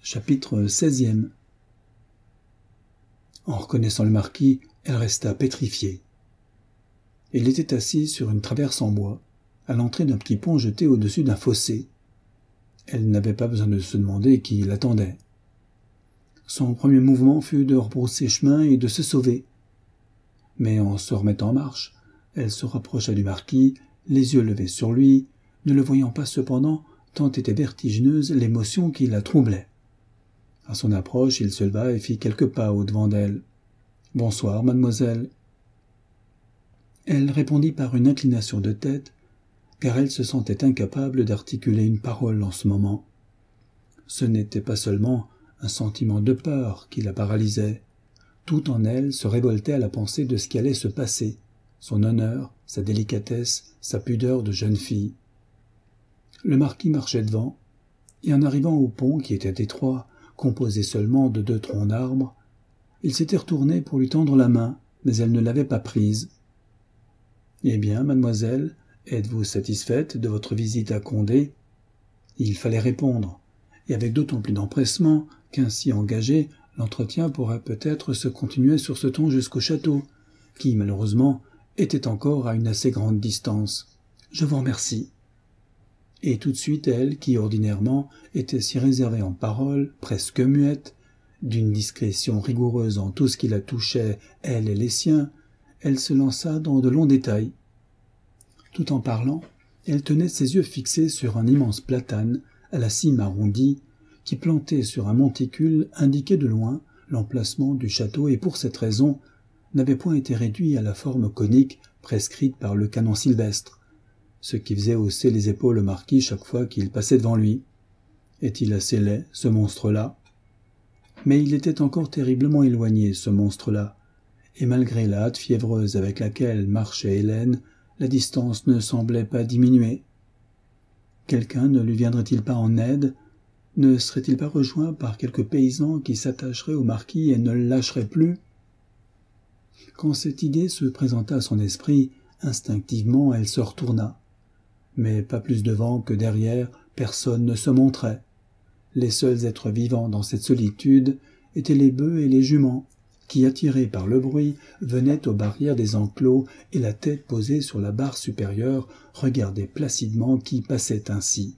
Chapitre 16e. En reconnaissant le marquis, elle resta pétrifiée. Il était assis sur une traverse en bois, à l'entrée d'un petit pont jeté au-dessus d'un fossé. Elle n'avait pas besoin de se demander qui l'attendait. Son premier mouvement fut de rebrousser chemin et de se sauver. Mais en se remettant en marche, elle se rapprocha du marquis, les yeux levés sur lui, ne le voyant pas cependant, tant était vertigineuse l'émotion qui la troublait. À son approche, il se leva et fit quelques pas au-devant d'elle. « Bonsoir, mademoiselle. » Elle répondit par une inclination de tête, car elle se sentait incapable d'articuler une parole en ce moment. Ce n'était pas seulement un sentiment de peur qui la paralysait. Tout en elle se révoltait à la pensée de ce qui allait se passer, son honneur, sa délicatesse, sa pudeur de jeune fille. Le marquis marchait devant, et en arrivant au pont qui était étroit, composé seulement de 2 troncs d'arbres, il s'était retourné pour lui tendre la main, mais elle ne l'avait pas prise. « Eh bien, mademoiselle, êtes-vous satisfaite de votre visite à Condé ?» Il fallait répondre, et avec d'autant plus d'empressement qu'ainsi engagé, l'entretien pourrait peut-être se continuer sur ce ton jusqu'au château, qui, malheureusement, était encore à une assez grande distance. « Je vous remercie. » Et tout de suite, elle, qui ordinairement était si réservée en paroles, presque muette, d'une discrétion rigoureuse en tout ce qui la touchait, elle et les siens, elle se lança dans de longs détails. Tout en parlant, elle tenait ses yeux fixés sur un immense platane, à la cime arrondie, qui, planté sur un monticule, indiquait de loin l'emplacement du château et pour cette raison n'avait point été réduit à la forme conique prescrite par le canon Sylvestre, ce qui faisait hausser les épaules au marquis chaque fois qu'il passait devant lui. Est-il assez laid, ce monstre-là ? Mais il était encore terriblement éloigné, ce monstre-là, et malgré la hâte fiévreuse avec laquelle marchait Hélène, la distance ne semblait pas diminuer. Quelqu'un ne lui viendrait-il pas en aide ? Ne serait-il pas rejoint par quelques paysans qui s'attacheraient au marquis et ne le lâcheraient plus ? Quand cette idée se présenta à son esprit, instinctivement elle se retourna. Mais pas plus devant que derrière, personne ne se montrait. Les seuls êtres vivants dans cette solitude étaient les bœufs et les juments, qui, attirés par le bruit, venaient aux barrières des enclos et la tête posée sur la barre supérieure, regardaient placidement qui passait ainsi.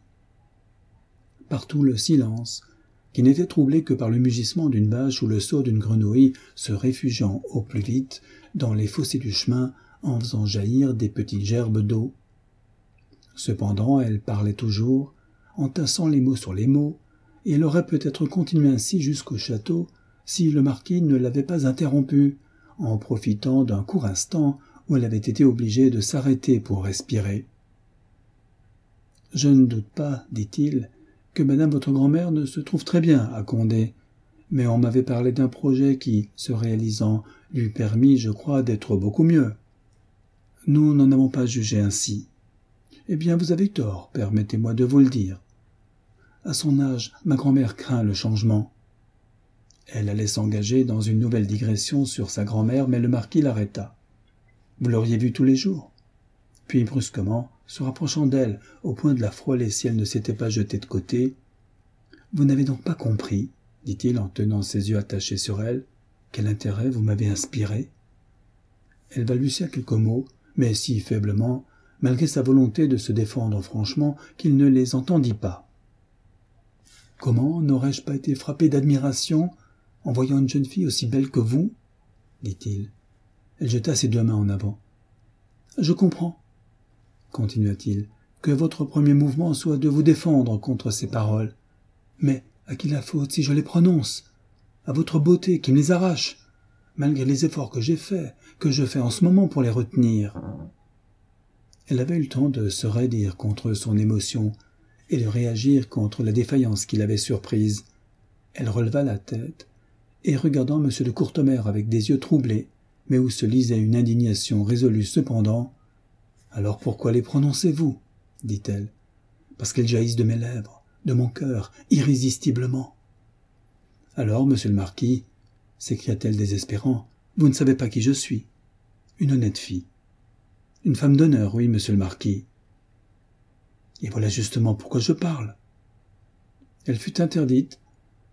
Partout le silence, qui n'était troublé que par le mugissement d'une vache ou le saut d'une grenouille se réfugiant au plus vite dans les fossés du chemin en faisant jaillir des petites gerbes d'eau. Cependant, elle parlait toujours, entassant les mots sur les mots, et elle aurait peut-être continué ainsi jusqu'au château si le marquis ne l'avait pas interrompue, en profitant d'un court instant où elle avait été obligée de s'arrêter pour respirer. « Je ne doute pas, dit-il, que madame votre grand-mère ne se trouve très bien à Condé, mais on m'avait parlé d'un projet qui, se réalisant, lui permit, je crois, d'être beaucoup mieux. Nous n'en avons pas jugé ainsi. Eh bien, vous avez tort, permettez-moi de vous le dire. À son âge, ma grand-mère craint le changement. » Elle allait s'engager dans une nouvelle digression sur sa grand-mère, mais le marquis l'arrêta. « Vous l'auriez vue tous les jours ?» Puis, brusquement, se rapprochant d'elle, au point de la frôler si elle ne s'était pas jetée de côté, « Vous n'avez donc pas compris, dit-il en tenant ses yeux attachés sur elle, quel intérêt vous m'avez inspiré ?» Elle balbutia quelques mots, mais si faiblement, malgré sa volonté de se défendre franchement, qu'il ne les entendit pas. « Comment n'aurais-je pas été frappé d'admiration en voyant une jeune fille aussi belle que vous ?» dit-il. Elle jeta ses 2 mains en avant. « Je comprends, continua-t-il, que votre premier mouvement soit de vous défendre contre ces paroles. Mais à qui la faute si je les prononce ? À votre beauté qui me les arrache, malgré les efforts que j'ai faits, que je fais en ce moment pour les retenir. » Elle avait eu le temps de se raidir contre son émotion et de réagir contre la défaillance qui l'avait surprise. Elle releva la tête et, regardant M. de Courtemer avec des yeux troublés, mais où se lisait une indignation résolue cependant, « Alors pourquoi les prononcez-vous » dit-elle. « Parce qu'elles jaillissent de mes lèvres, de mon cœur, irrésistiblement. »« Alors, monsieur le marquis, s'écria-t-elle désespérant, vous ne savez pas qui je suis. Une honnête fille. Une femme d'honneur, oui, monsieur le marquis. Et voilà justement pourquoi je parle. » Elle fut interdite,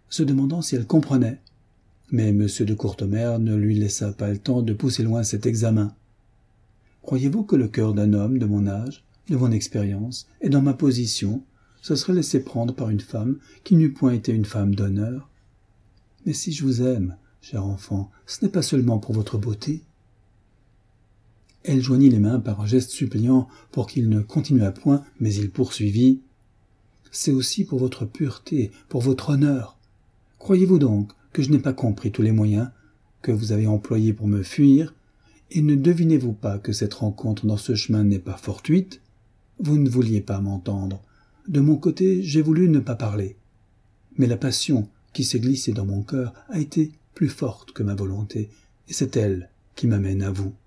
se demandant si elle comprenait. Mais M. de Courtemer ne lui laissa pas le temps de pousser loin cet examen. Croyez-vous que le cœur d'un homme de mon âge, de mon expérience et dans ma position se serait laissé prendre par une femme qui n'eût point été une femme d'honneur? Mais si je vous aime, cher enfant, ce n'est pas seulement pour votre beauté. Elle joignit les mains par un geste suppliant pour qu'il ne continuât point, mais il poursuivit. C'est aussi pour votre pureté, pour votre honneur. Croyez-vous donc que je n'ai pas compris tous les moyens que vous avez employés pour me fuir, et ne devinez-vous pas que cette rencontre dans ce chemin n'est pas fortuite? Vous ne vouliez pas m'entendre. De mon côté, j'ai voulu ne pas parler. Mais la passion qui s'est glissée dans mon cœur a été plus forte que ma volonté, et c'est elle qui m'amène à vous.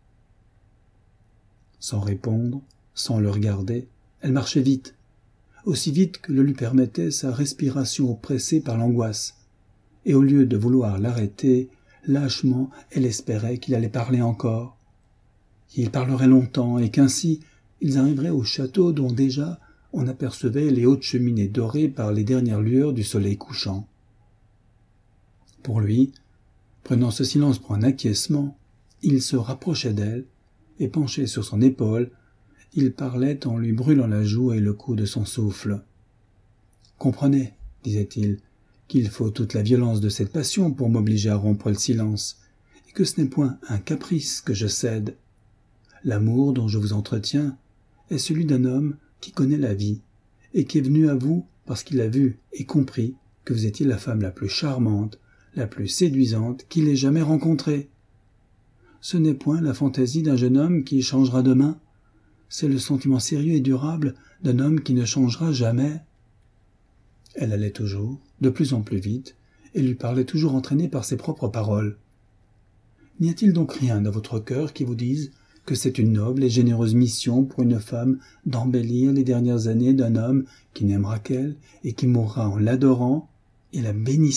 Sans répondre, sans le regarder, elle marchait vite, aussi vite que le lui permettait sa respiration oppressée par l'angoisse, et au lieu de vouloir l'arrêter, lâchement, elle espérait qu'il allait parler encore. Il parlerait longtemps, et qu'ainsi ils arriveraient au château dont déjà on apercevait les hautes cheminées dorées par les dernières lueurs du soleil couchant. Pour lui, prenant ce silence pour un acquiescement, il se rapprochait d'elle, et penché sur son épaule, il parlait en lui brûlant la joue et le cou de son souffle. « Comprenez, disait-il, qu'il faut toute la violence de cette passion pour m'obliger à rompre le silence, et que ce n'est point un caprice que je cède. L'amour dont je vous entretiens est celui d'un homme qui connaît la vie, et qui est venu à vous parce qu'il a vu et compris que vous étiez la femme la plus charmante, la plus séduisante qu'il ait jamais rencontrée. Ce n'est point la fantaisie d'un jeune homme qui changera demain, c'est le sentiment sérieux et durable d'un homme qui ne changera jamais. » Elle allait toujours, de plus en plus vite, et lui parlait toujours entraînée par ses propres paroles. « N'y a-t-il donc rien dans votre cœur qui vous dise que c'est une noble et généreuse mission pour une femme d'embellir les dernières années d'un homme qui n'aimera qu'elle et qui mourra en l'adorant et la bénissant ?»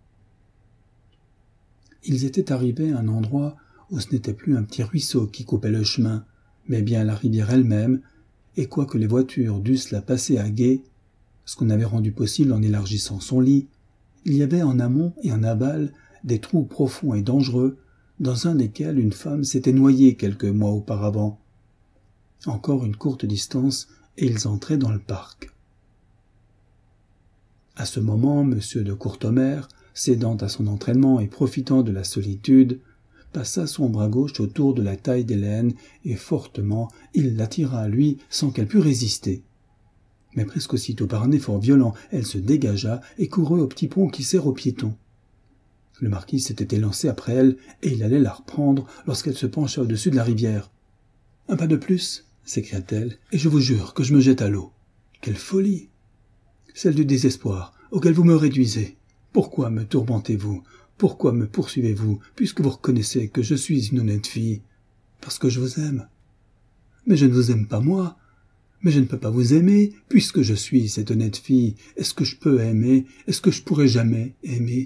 Ils étaient arrivés à un endroit où ce n'était plus un petit ruisseau qui coupait le chemin, mais bien la rivière elle-même, et quoique les voitures dussent la passer à gué, ce qu'on avait rendu possible en élargissant son lit, il y avait en amont et en aval des trous profonds et dangereux, dans un desquels une femme s'était noyée quelques mois auparavant. Encore une courte distance, et ils entraient dans le parc. À ce moment, M. de Courtemer, cédant à son entraînement et profitant de la solitude, passa son bras gauche autour de la taille d'Hélène, et fortement il l'attira à lui sans qu'elle pût résister. Mais presque aussitôt, par un effort violent, elle se dégagea et courut au petit pont qui sert aux piétons. Le marquis s'était élancé après elle, et il allait la reprendre lorsqu'elle se pencha au-dessus de la rivière. « Un pas de plus !» s'écria-t-elle, « et je vous jure que je me jette à l'eau. » Quelle folie! Celle du désespoir, auquel vous me réduisez. Pourquoi me tourmentez-vous? Pourquoi me poursuivez-vous, puisque vous reconnaissez que je suis une honnête fille? Parce que je vous aime. Mais je ne vous aime pas moi. Mais je ne peux pas vous aimer, puisque je suis cette honnête fille. Est-ce que je peux aimer? Est-ce que je pourrai jamais aimer?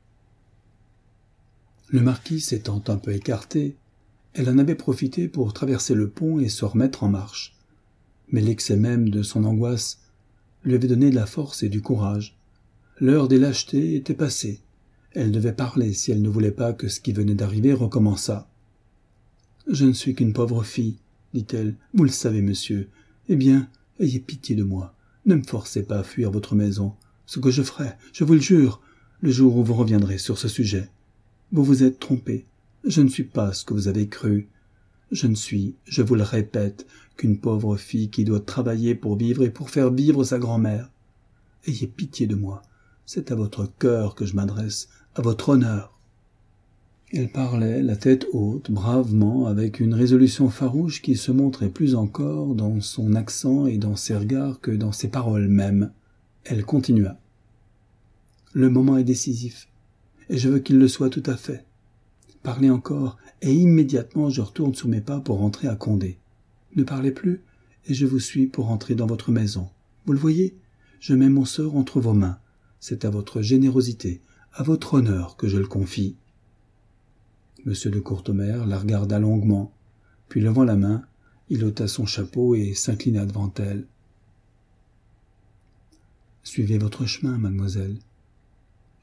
Le marquis s'étant un peu écarté, elle en avait profité pour traverser le pont et se remettre en marche. Mais l'excès même de son angoisse lui avait donné de la force et du courage. L'heure des lâchetés était passée. Elle devait parler si elle ne voulait pas que ce qui venait d'arriver recommençât. « Je ne suis qu'une pauvre fille, dit-elle, vous le savez, monsieur. Eh bien, ayez pitié de moi. Ne me forcez pas à fuir votre maison. Ce que je ferai, je vous le jure, le jour où vous reviendrez sur ce sujet. Vous vous êtes trompé. Je ne suis pas ce que vous avez cru. Je ne suis, je vous le répète, qu'une pauvre fille qui doit travailler pour vivre et pour faire vivre sa grand-mère. Ayez pitié de moi. C'est à votre cœur que je m'adresse, à votre honneur. » Elle parlait, la tête haute, bravement, avec une résolution farouche qui se montrait plus encore dans son accent et dans ses regards que dans ses paroles mêmes. Elle continua. « Le moment est décisif, et je veux qu'il le soit tout à fait. Parlez encore, et immédiatement je retourne sur mes pas pour rentrer à Condé. Ne parlez plus, et je vous suis pour entrer dans votre maison. Vous le voyez, je mets mon sort entre vos mains. C'est à votre générosité, à votre honneur que je le confie. » M. de Courtemer la regarda longuement, puis levant la main, il ôta son chapeau et s'inclina devant elle. « Suivez votre chemin, mademoiselle.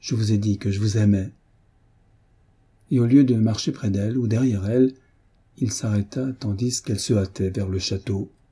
Je vous ai dit que je vous aimais. » Et au lieu de marcher près d'elle ou derrière elle, il s'arrêta tandis qu'elle se hâtait vers le château.